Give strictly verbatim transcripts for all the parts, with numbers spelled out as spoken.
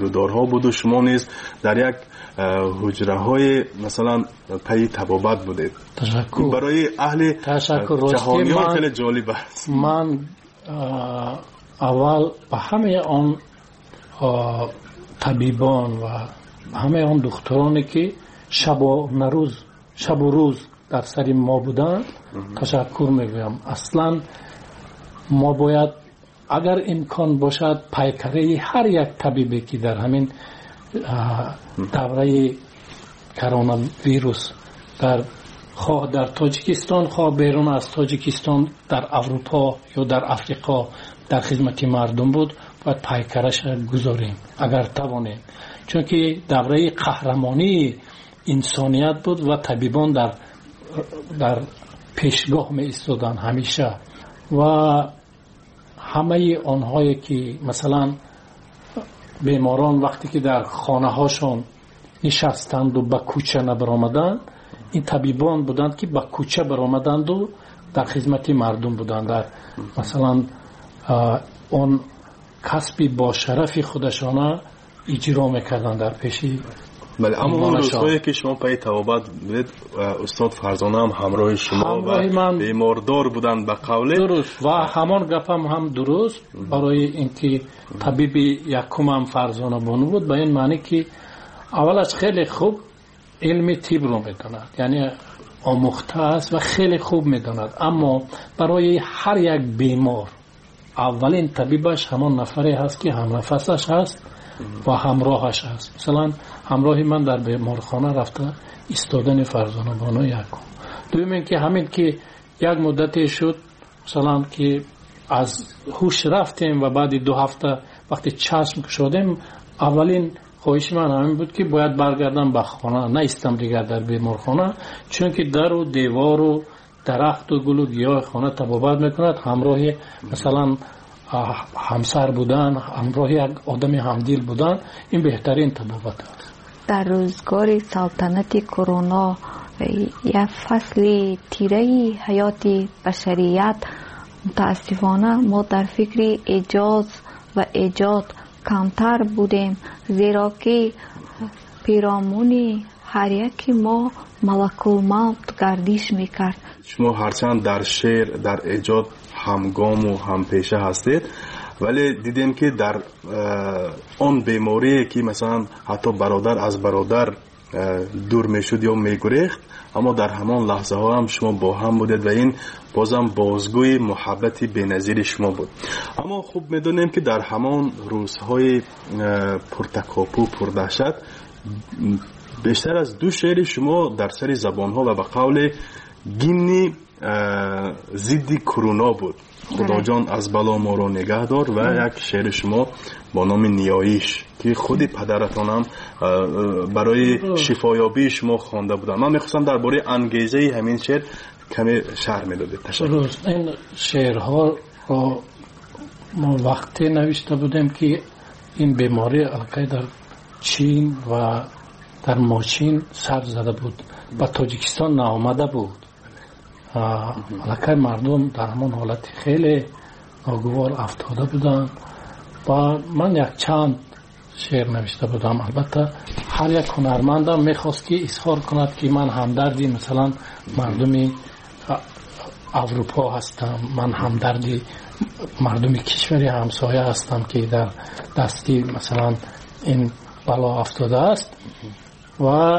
گیرودارها بود و شما نیز در یک حجره های مثلا پی طبابت بودید. تشکر. برای اهل جهانیان خیلی جالب است. من اول به همه آن طبیبان و همه آن دکترانی که شب و روز شب و روز در سر ما بودند تشکر میگویم. اصلا ما باید اگر امکان باشد پیکره هر یک طبیبی که در همین دوره کرونا ویروس در خواه در تاجیکستان خواه بیرون از تاجیکستان در اروپا یا در افریقا در خدمت مردم بود، باید پیکرش گذاریم اگر توانیم، چون که دوره قهرمانی انسانیت بود و طبیبان در در پیشگاه می ایستادن همیشه و همه آنهایی که مثلا بیماران وقتی که در خانه هاشون نشستند و به کوچه نبرآمدند، این طبیبان بودند که به کوچه برآمدند و در خدمت مردم بودند، در مثلا اون کسبی با شرف خودشان اجرا میکردند در پیشی. بله، اما اون روزهایی که شما پای توابت بودید استاد فرزانه هم همراه شما و بیماردار بودند به قوله درست و همان گپم هم درست برای اینکه طبیب یکم هم فرزانه بانو بود، به این معنی که اولش خیلی خوب علم طب رو میداند، یعنی آموخته است و خیلی خوب میداند، اما برای هر یک بیمار اولین طبیبش همان نفری هست که هم نفسش هست و همراهش هست. مثلا همراه من در بیمارخانه رفته ایستادن فرزانه بانو یکم. دوم این که همین که یک مدتی شد مثلا که از هوش رفتیم و بعد دو هفته وقتی چشم شدیم، اولین خواهش من همین بود که باید برگردم به خانه، نیستم دیگر در بیمارخانه، چون که در و دیوار و درخت و گل و گیاه خانه طبابت میکند، همراه مثلا همسر بودن، همراه یک آدم همدل بودن، این بهترین طبابت است. در روزگار سلطنت کرونا یک فصل تیره حیات بشریت متاسفانه ما در فکر ایجاز و ایجاد کمتر بودیم، زیرا که پیرامون هر یکی ما ملک الموت گردش میکرد. شما هرچند در شعر در ایجاد همگام و همپیشه هستید، ولی دیدیم که در آن بیماری که مثلا حتی برادر از برادر دور میشد یا میگریخت، اما در همان لحظه ها هم شما با هم بودید و این بازم بازگوی محبت بی‌نظیر شما بود. اما خوب میدونیم که در همان روزهای پرتکاپو پردهشت بیشتر از دو شعر شما در سر زبان ها و به قول گیمنی ضد کرونا بود، خدا جان از بلا ما رو نگه دار، و یک شعر شما با نام نیایش که خود پدرتان هم برای شفایابی شما خوانده بودن. من میخواستم درباره انگیزه همین شعر کمی شرح میدادید. تشکر. این شعرها رو ما وقتی نوشته بودیم که این بیماری القی در چین و در ماچین سر زده بود و تاجیکستان نامده بود، القی مردم در همون حالت خیلی ناگوار افتاده بودن و من یک چند شعر نوشته بودم. البته هر یک هنرمندم میخواست که اظهار کند که من همدردی مثلا مردمی اروپا هستم، من همدردی مردمی کشوری همسایه هستم که در دستی مثلا این بلا افتاده است، و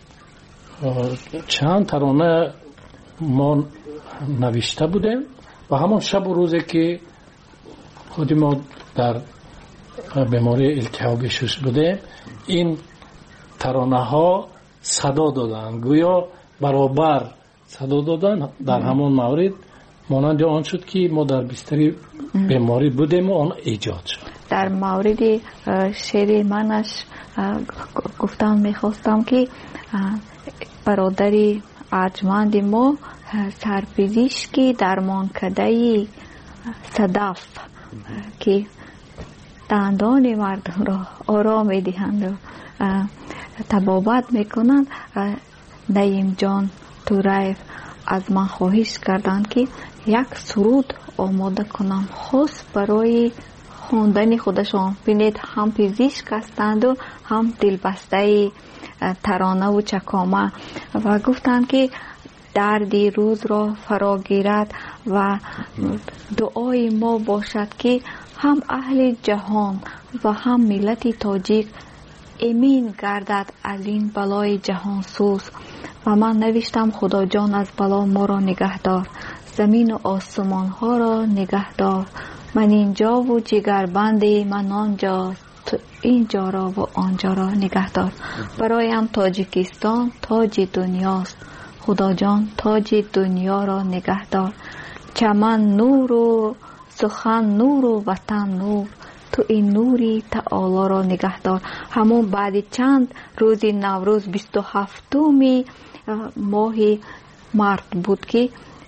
چند ترانه ما نوشته بودیم و همون شب و روزی که خودی ما در بیماری التهاب شش بوده، این ترانه ها صدا دادن، گویا برابر صدا دادن در همون مورد، مانند آن شد که ما در بستری بیماری بودیم و آن ایجاد شد. در مورد شعر منش گفتم میخواستم که برادری ارجمند ما سرپزشکی درمان کده صدف که دندان مردم را آرام میدهند و طبابت میکنند، نعیم جان توریف از من خواهش کردند که یک سرود آماده کنم خاص برای خوندن خودشان بینید هم پزشک هستند و هم دلبسته ترانه و چکامه و گفتند که دردی روز را فرا گیرد و دعای ما باشد که هم اهل جهان و هم ملت تاجیک امین گردد از این بلای جهان سوز. و من نوشتم خدا جان از بلا ما را نگه دار، زمین و آسمان ها را نگه دار، من اینجا و جگربند من آنجا، تو اینجا را و آنجا را نگه دار. برایم تاجیکستان تاج دنیاست، خدا جان تاج دنیا را نگه دار. چمن نور و سخن نور و وطن نور، تو این نوری تعالی را نگه دار. همون بعد چند روز نوروز بیست و هفتم ماه مارت بود که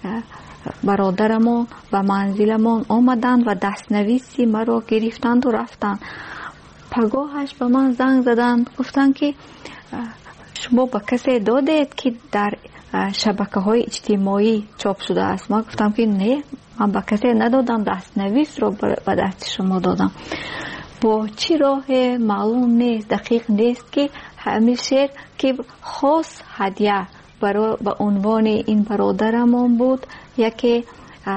برادرمون و منزلمون آمدند و دستنویسی مرا گرفتند و رفتند. پگاهش به من زنگ زدند گفتند که شما به کسی دادید که در شبکه های اجتماعی چاپ شده است؟ ما گفتم که نه، من به کسی ندادم، دستنویس رو به دست شما دادم. با چی راه معلوم نیست، دقیق نیست که همین شعر که خاص هدیه برای به عنوان این برادرمون بود، یکی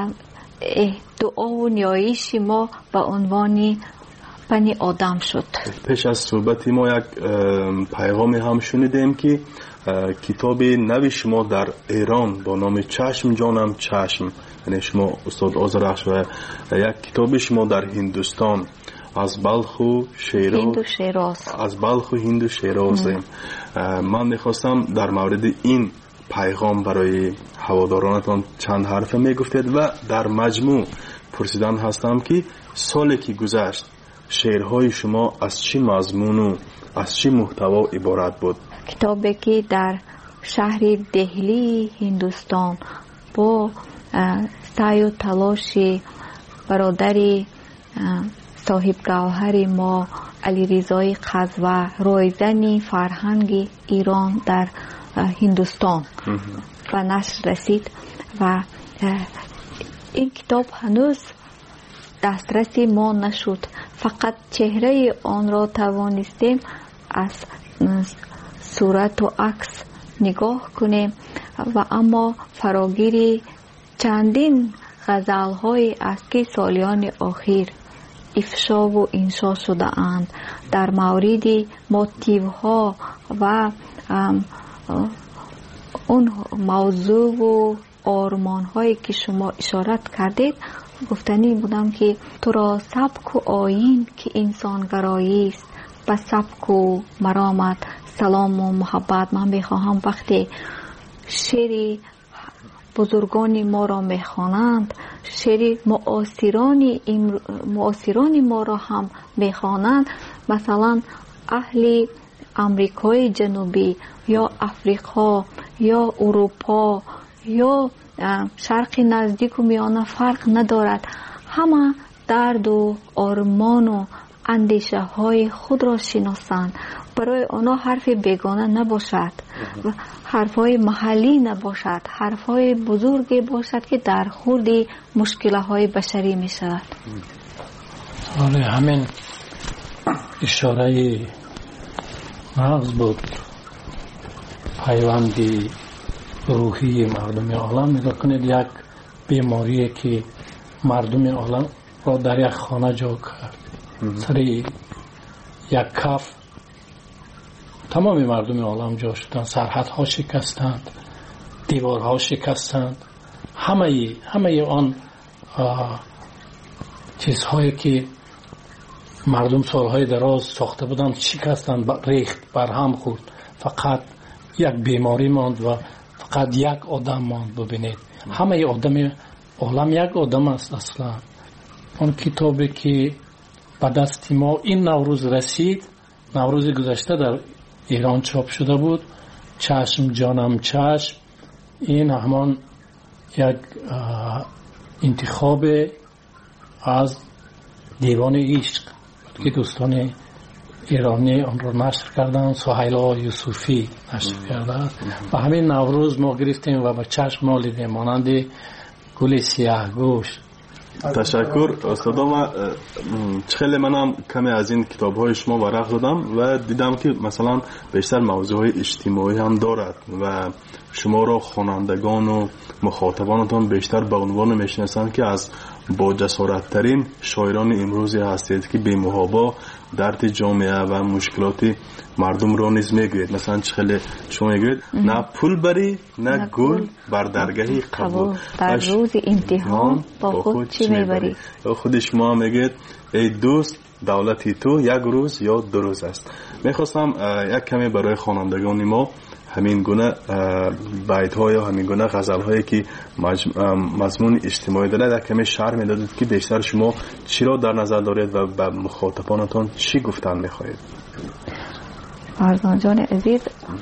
دعا و نیایش ما به عنوان بنی آدم شد. پیش از صحبت ما یک پیغامی هم شنیدیم که کتاب نوی شما در ایران با نام چشم جانم چشم، یعنی شما استاد آذرخش، و یک کتاب شما در هندوستان از بلخ و شیراز، از بلخ و هند و شیراز. من میخواستم در مورد این پیغام برای هوادارانتان چند حرف میگفتید و در مجموع پرسیدن هستم که سالی که گذشت شعرهای شما از چی مضمون و از چی محتوا عبارت بود؟ کتابی که در شهر دهلی هندوستان با سعی و تلاش برادر صاحب گوهر ما علیرضای قزوه، رایزن فرهنگ ایران در هندوستان و نشر رسید و این کتاب هنوز دسترسی ما نشد، فقط چهره آن را توانستیم از صورت و عکس نگاه کنیم و اما فراگیر چندین غزل های است که سالیان اخیر افشا و انشا شده اند در مورد موتیو ها و اون موضوع و آرمان هایی که شما اشارت کردید. گفتنی بودم که تو را سبک و آیین که انسان گرایی است، به سبک و مرامت سلام و محبت. من بخواهم وقتی شعر بزرگان ما را میخوانند، شعر معاصران معاصران ما را هم میخوانند، مثلا اهل امریکای جنوبی یا افریقا یا اروپا یا شرق نزدیک و میانه فرق ندارد، همه درد و آرمان و اندیشه های خود را شناسند. برای آنها حرف بیگانه نباشد و حرف های محلی نباشد، حرف های بزرگی باشد که در خورد مشکل های بشری می شود. آره، همین اشاره مغز بود، پیوندی روحی مردم عالم. نگاه کنید، یک بیماری که مردم عالم را در یک خانه جا کرد، سر یک کف تمام مردم عالم جا شدند، سرحدها شکستند، دیوارها شکستند، همه همه آن چیزهایی که مردم سالهای دراز ساخته بودند شکستند، ریخت، برهم خورد. فقط یک بیماری ماند و فقط یک آدم ماند. ببینید، همه آدم عالم یک آدم است اصلا. اون کتابی که به دست ما این نوروز رسید، نوروز گذشته در ایران چاپ شده بود، چشم جانم چشم، این همان یک انتخاب از دیوان عشق که دوستان ایرانی آن را نشر کردن، سهیلا یوسفی نشر کرده و همین نوروز ما گرفتیم و به چشم ما دیدیم، مانند گل سیاه گوش تشکر استاد. ما خیلی منم کمی از این کتاب های شما ورق دادم و دیدم که مثلا بیشتر موضوع های اجتماعی هم دارد و شما را خوانندگان و مخاطبانتان بیشتر به عنوان میشناسند که از با جسارت ترین شاعران امروزی هستید که بی محابا درد جامعه و مشکلات مردم را نیز میگوید. مثلا خیلی شما میگوید نه پول بری نه گل بر درگاه قبول، در روز امتحان با خود چی میبری. یا خود شما میگید ای دوست دولتی تو یک روز یا دو روز است. میخواستم یک کمی برای خوانندگان ما همین گونه بیت ها یا همین گونه غزل هایی که مضمون اجتماعی دارد یک کمی شرح میدادید که بیشتر شما چی را در نظر دارید و به مخاطبانتان چی گفتن میخواهید؟ فرزان جان عزیز،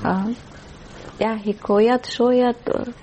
یک حکایت شاید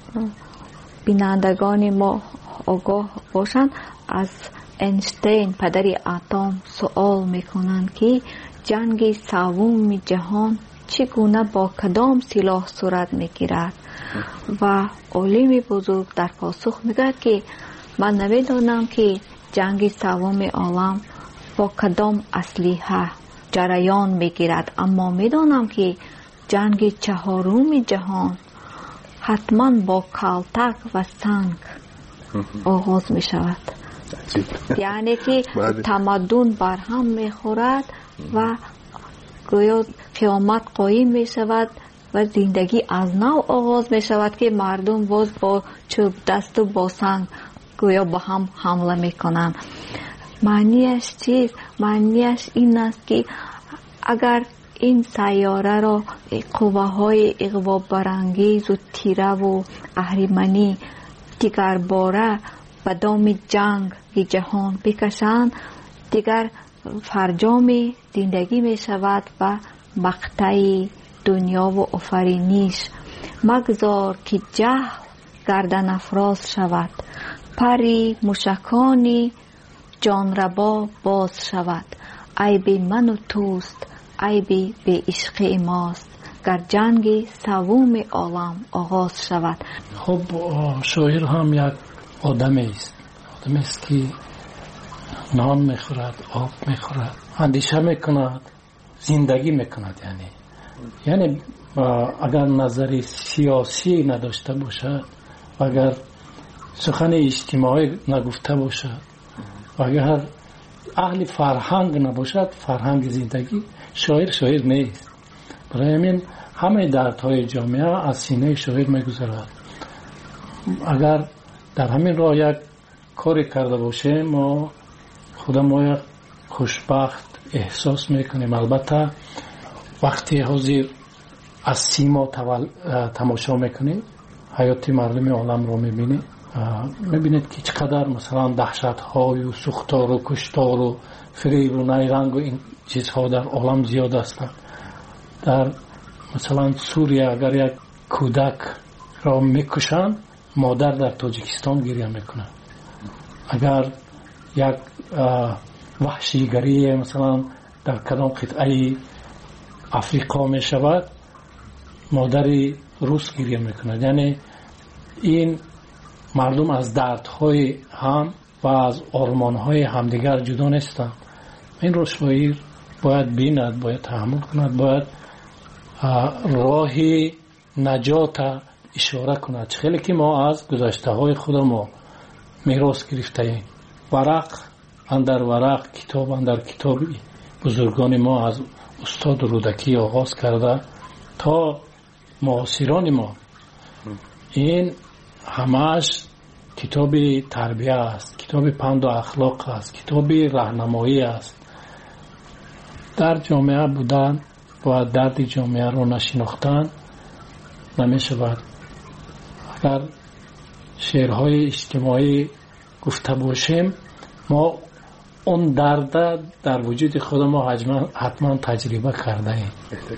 بینندگان ما آگاه باشند. از اینشتین پدر اتم سوال میکنند که جنگ سوم جهان چگونه با کدام سلاح صورت میگیرد و عالم بزرگ در پاسخ میگوید که من نمیدانم که جنگ سوم عالم با کدام اسلحه جریان میگیرد، اما میدانم که جنگ چهارم جهان حتما با کلتک و سنگ آغاز میشود. یعنی که تمدن برهم میخورد و گویا قیامت قایم می شود و زندگی از نو آغاز می شود که مردم باز با چوب دست و با سنگ گویا با هم حمله می کنند. معنیش چیست؟ معنیش این است که اگر این سیاره را قوه های اغوا برانگیز و تیره و اهریمنی دیگر باره به دام جنگ جهان بکشند، دیگر فرجام زندگی می شود و مقطع دنیا و آفرینش. مگذار که جهل گردن افراز شود، پری موشکانی جانربا باز شود. عیب من و توست، عیب به عشق ماست، گر جنگ سوم عالم آغاز شود. خب شاعر هم یک آدم است، آدم است که نان میخورد، آب میخورد، اندیشه میکند، زندگی میکند. یعنی یعنی اگر نظر سیاسی نداشته باشد، اگر سخن اجتماعی نگفته باشد، اگر اهل فرهنگ نباشد، فرهنگ زندگی، شاعر شاعر نیست. برای همین همه دردهای جامعه از سینه شاعر میگذرد. اگر در همین راه یک کاری کرده باشه، ما خدا ما یک خوشبخت احساس میکنیم. البته وقتی حاضر از سیما تماشا میکنیم، حیات مردم عالم رو میبینید، میبینید که چقدر مثلا دهشت های و سوختار و کشتار و فریب و نیرنگ و این چیزها در عالم زیاد هستند. در مثلا سوریه اگر یک کودک را میکشند، مادر در تاجیکستان گریه میکنه. اگر یک وحشیگری مثلا در کدام قطعه افریقا می شود، مادری روس گریه میکند. یعنی این مردم از دردهای هم و از آرمانهای همدیگر جدا نیستند. این رو شاعر باید بیند، باید تحمل کند، باید راه نجات اشاره کند. خیلی که ما از گذشته های خود ما میراث گرفته ایم، ورق اندر ورق، کتاب اندر کتاب بزرگان ما از استاد رودکی آغاز کرده تا معاصران ما، این همش کتاب تربیه است، کتاب پند و اخلاق است، کتاب راهنمایی است. در جامعه بودن و درد جامعه را نشناختن نمیشود. اگر شعرهای اجتماعی گفته باشیم، ما اون درد در وجود خود ما حتما تجربه کرده ایم.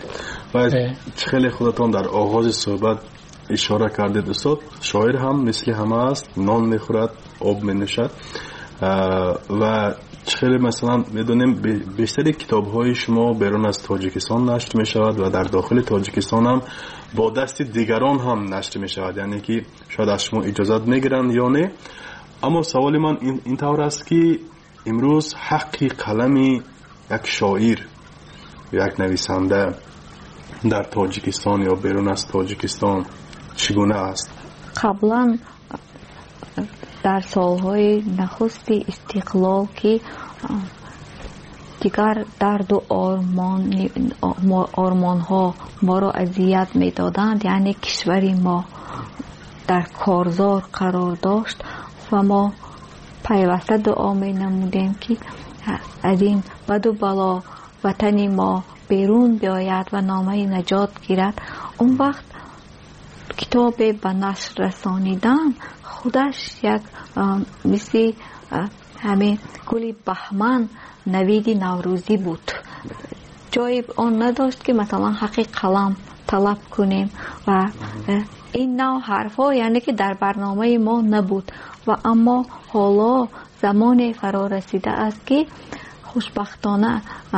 و خیلی خودتان در آغاز صحبت اشاره کردید استاد، شاعر هم مثل همه است، نان میخورد، آب مینوشد و خیلی مثلا میدونیم بیشتر کتاب های شما بیرون از تاجیکستان نشر می شود و در داخل تاجیکستان هم با دست دیگران هم نشر می شود. یعنی که شاید از شما اجازت میگیرن یا نه، اما سوال من این, این طور است که امروز حق قلم یک شاعر یک نویسنده در تاجیکستان یا بیرون از تاجیکستان چگونه است؟ قبلا در سالهای نخست استقلال که دیگر درد و آرمان آرمان ها ما را اذیت می دادند، یعنی کشوری ما در کارزار قرار داشت و ما پیوسته دعا می نمودیم که از این بد و بلا وطن ما بیرون بیاید و نامه نجات گیرد. اون وقت کتاب به نشر رسانیدن خودش یک مثل همین گل بهمن نوید نوروزی بود. جای آن نداشت که مثلا حق قلم طلب کنیم و این نوع حرفا یعنی که در برنامه ما نبود و اما حالا زمان فرا رسیده است که خوشبختانه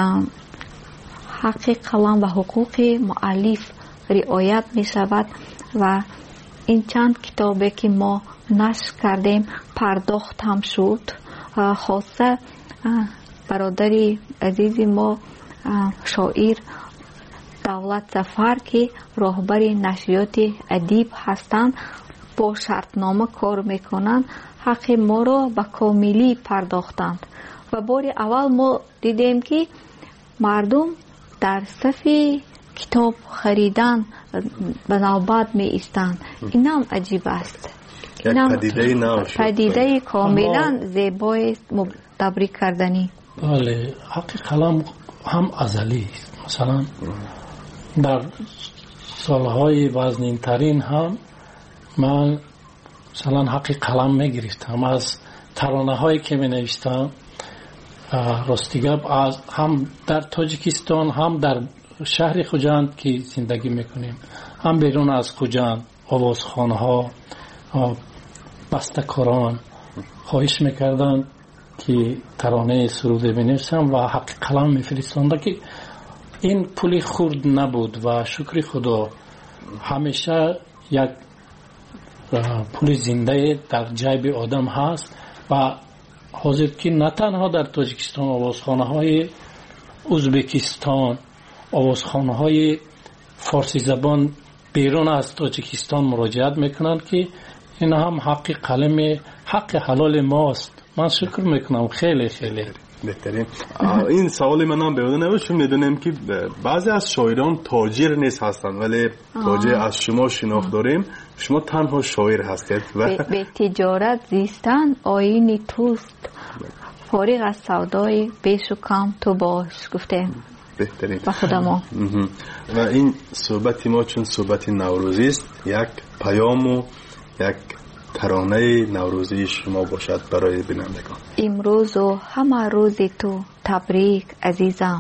حق قلم و حقوق مؤلف رعایت می شود و این چند کتابی که ما نشر کردیم پرداخت هم شد. خاصه برادری عزیز ما شاعر دولت ظفر که راهبر نشریات ادیب هستند با شرطنامه کار میکنند، حق ما را به کاملی پرداختند و بار اول ما دیدیم که مردم در صف کتاب خریدن به نوبت می ایستند. این هم عجیب است. یک پدیده نو شد، پدیده کاملا زیبای تبریک کردنی. بله، حق قلم هم ازلی است. مثلا در سالهای وزنین ترین هم من مثلا حق قلم می گرفتم از ترانه هایی که می نوشتم. راستیگب از هم در تاجیکستان هم در شهر خوجند که زندگی میکنیم هم بیرون از خوجند آوازخوانه ها بسته‌کاران خواهش میکردن که ترانه سروده بنویسم و حق قلم میفرستند که این پولی خرد نبود و شکر خدا همیشه یک پول زنده در جیب آدم هست و حاضر که نه تنها در تاجیکستان آوازخوانه های ازبکستان آوازخوانه های فارسی زبان بیرون از تاجیکستان مراجعت میکنند که این هم حق قلم حق حلال ماست. من شکر میکنم. خیلی خیلی بهترین. این سوال من هم بیاده نباشه. میدونیم که بعضی از شاعران تاجر نیست هستند ولی تاجر از شما شناخت داریم. شما تنها شاعر هستید و به تجارت زیستن آیین توست، فارغ از سودای بیش و کم تو باش گفتیم. بهترین. با خدا ما. و این صحبت ما چون صحبت نوروزی است، یک پیام و یک ترانه نوروزی شما باشد برای بینندگان. امروز و همه روز تو تبریک عزیزم،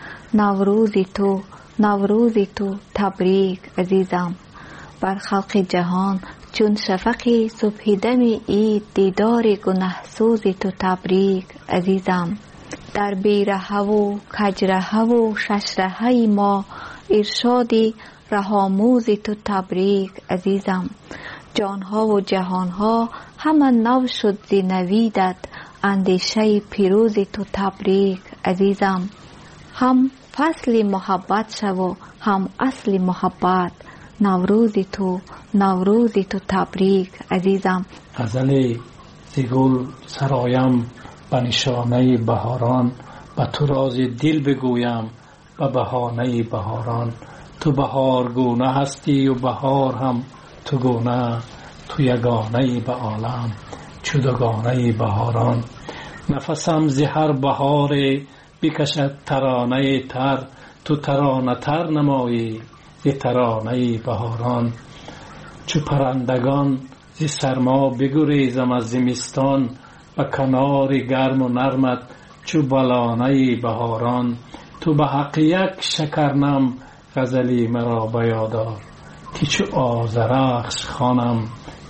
نوروز تو نوروز تو تبریک عزیزم، بر خلق جهان چون شفق صبح دم عید دیدار گنهسوز تو تبریک عزیزم، در بیره و کجره و ششره ما ارشاد رهاموز تو تبریک عزیزم، جانها و جهانها همه نو شد زی نویدت اندیشه پیروز تو تبریک عزیزم، هم فصل محبت شو هم اصل محبت، نوروز تو نوروز تو تبریک عزیزم. غزل زیگل سرایم به نشانه بهاران، به تو راز دل بگویم به بهانه بهاران، تو بهار گونه هستی و بهار هم تو گونه، تو یگانه به عالم چو دوگانه بهاران، نفسم ز هر بهار بکشد ترانه تر، تو ترانه تر نمایی ز ترانه بهاران، چو پرندگان ز سرما بگریزم از زمستان، به کنار گرم و نرمت چو بلانه بهاران، تو به حق یک شکرنم غزلی مرا به یادآر، که چو آذرخش خوانم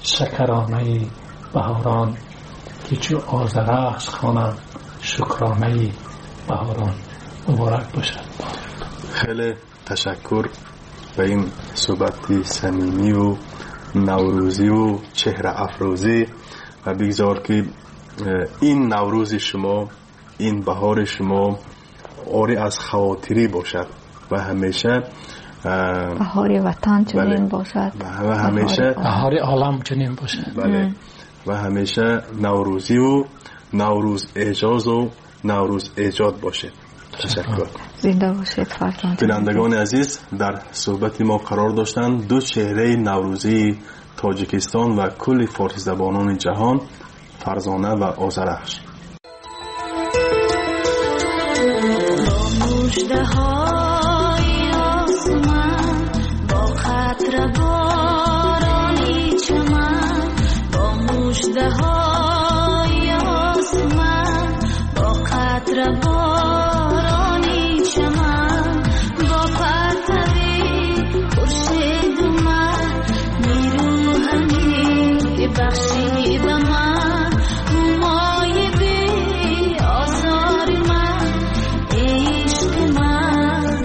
شکرانه بهاران، که چو آذرخش خوانم شکرانه بهاران. مبارک باشد. خیلی تشکر به این صحبتی صمیمی و نوروزی و چهره افروزی و بگذار که این نوروز شما، این بهار شما آری از خواطری باشد و همیشه بهار وطن چنین باشد و همیشه بهار عالم چنین باشد. بله. و همیشه نوروزی و نوروز اعجاز و نوروز ایجاد باشد. تشکر. زنده باشید فرزند. بینندگان عزیز، در صحبت ما قرار داشتند دو چهره نوروزی تاجیکستان و کل فارسی زبانان جهان، فرزانه و آذرخش. مژده های آسمان با قطره بارانی چمن، با مژده های آسمان با قطره بارانی چمن، با پرتوی خورشید من نیرو همی بخشی به من، مای بی آزار من عشق من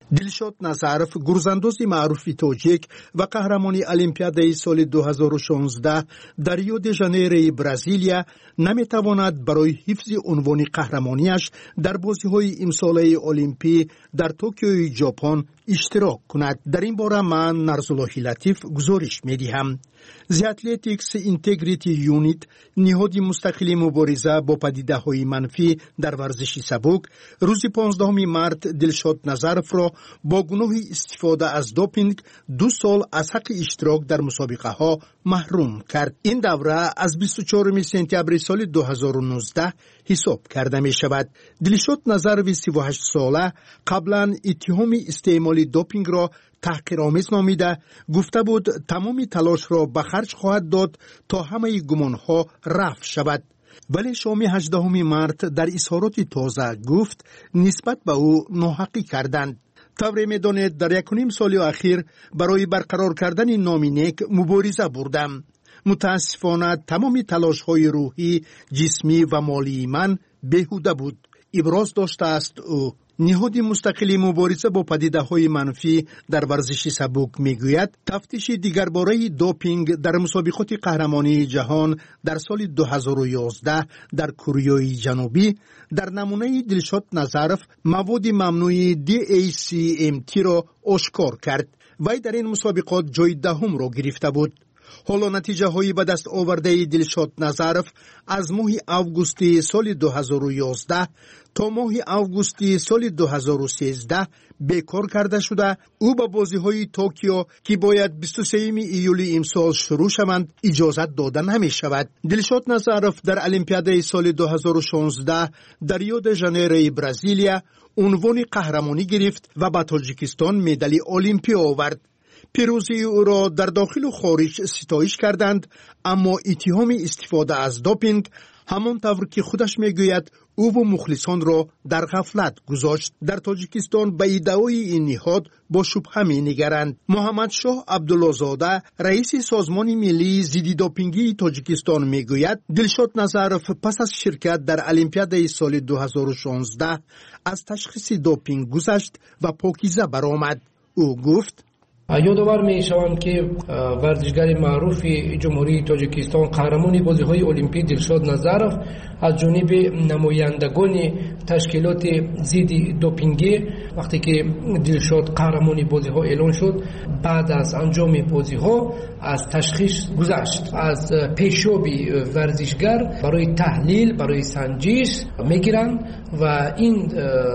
دلشاد نظرف گرزندوز معروف تاجیک و قهرمان المپیادای سال دو هزار و شانزده در ریو دی ژانیرو برزیلیا نمیتواند برای حفظ عنوان قهرمانیش در بازی‌های امساله المپی در توکیو ژاپن اشتراک کند. در این باره من نرزالله لطیف گزارش می‌دهم. The Athletics Integrity Unit نهاد مستقل مبارزه با پدیده‌های منفی در ورزش سبک روز پانزدهم مارس دلشاد نظرف را با گناه استفاده از دوپینگ دو سال از حق اشتراک در مسابقه ها محروم کرد. این دوره از بیست و چهارم سپتامبر سال دو هزار و نوزده حساب کرده می شود. دلشاد نظرف سی و هشت ساله قبلا اتهام استعمال دوپینگ را تحقیرآمیز نامیده گفته بود تمام تلاش را به خرج خواهد داد تا همه گمانها رفع شود. ولی شام هجدهم مارس در اظهارات تازه گفت نسبت به او ناحقی کردند. طوری می‌دانید در یک و نیم سال اخیر برای برقرار کردن نامی نیک مبارزه بردم. متاسفانه تمام تلاش‌های روحی، جسمی و مالی من بیهوده بود. ابراز داشته است او. نهاد مستقل مبارزه با پدیده‌های منفی در ورزش سبک میگوید تفتیش دیگرباره دوپینگ در مسابقات قهرمانی جهان در سال دو هزار و یازده در کره جنوبی در نمونه دلشاد نظرف مواد ممنوع دی ای سی ام تی را آشکار کرد. وی در این مسابقات جای دهم را گرفته بود. حالا نتیجه های به دست آورده دلشاد نظرف از ماه آگوست سال دو هزار و یازده تا ماه آگوست سال دو هزار و سیزده بیکار کرده شده. او به بازی های توکیو که باید بیست و سوم ایول امسال شروع شوند اجازت داده نمی شود. دلشاد نظرف در المپیادای سال دو هزار و شانزده در ریو دی ژانیرو برزیلیا عنوان قهرمانی گرفت و به تاجیکستان مدال المپی آورد. پیروزی او را در داخل و خارج ستایش کردند، اما اتهام استفاده از دوپینگ همانطور که خودش میگوید او و مخلصان را در غفلت گذاشت. در تاجیکستان به ادعای این نهاد با شبهه می‌نگرند. محمد شاه عبدالله زاده رئیس سازمان ملی ضد دوپینگی تاجیکستان میگوید دلشاد نظرف پس از شرکت در المپیادای سال دو هزار و شانزده از تشخیص دوپینگ گذشت و پاکیزه برآمد. او گفت یادآور می شوم که ورزشگر معروف جمهوری تاجیکستان قهرمان بازی‌های المپی دلشاد نظرف از جانب نمایندگان تشکیلات ضد دوپینگی وقتی که دلشاد قهرمان بازی‌ها اعلان شد بعد از انجام بازی‌ها از تشخیص گذشت. از پیشابی ورزشگر برای تحلیل برای سنجش میگیرند و این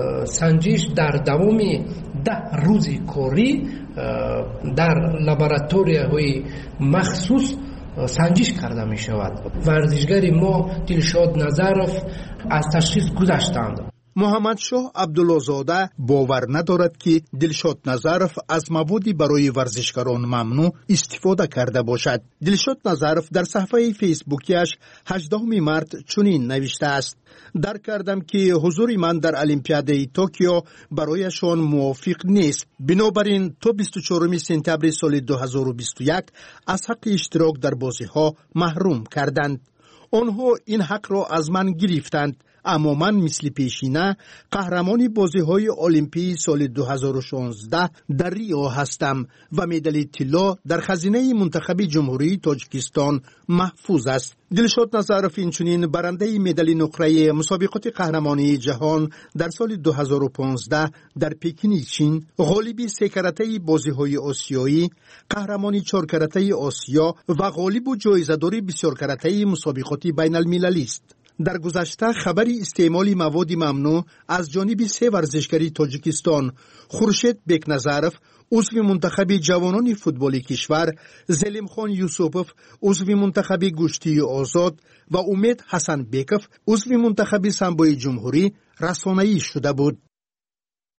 سنجش در دوام ده روز کاری در لابراتوری‌های مخصوص سنجش کرده می شود. ورزشگر ما دلشاد نظرف از تشخیص گذشتند. محمد شاه عبدالله زاده باور ندارد که دلشاد نظرف از موادی برای ورزشکاران ممنوع استفاده کرده باشد. دلشاد نظرف در صفحه فیسبوکیش هجدهم مارس چنین نوشته است: درک کردم که حضور من در المپیادای توکیو برایشان موافق نیست. بنابراین تا بیست و چهارم سپتامبر سال دو هزار و بیست و یک از حق اشتراک در بازی‌ها محروم کردند. آنها این حق را از من گرفتند، اما من مثل پیشینه قهرمان بازی‌های المپی سال دو هزار و شانزده در ریو هستم و مدال طلا در خزینه منتخب جمهوری تاجیکستان محفوظ است. دلشاد نظرف اینچنین برنده مدال نقره مسابقات قهرمانی جهان در سال دو هزار و پانزده در پکین چین، غالب سه کرته بازی‌های آسیایی، قهرمان چهار کرته آسیا و غالب جایزه‌دار بسیار کرته مسابقات بین المللی است. در گذشته خبری استعمال مواد ممنوع از جانب سه ورزشکاری تاجیکستان، خورشید بیکنظرف عضو منتخب جوانان فوتبال کشور، زلیم خان یوسفوف عضو منتخب گشتی آزاد و امید حسن بیکف عضو منتخب سامبو جمهوری رسانه‌ای شده بود.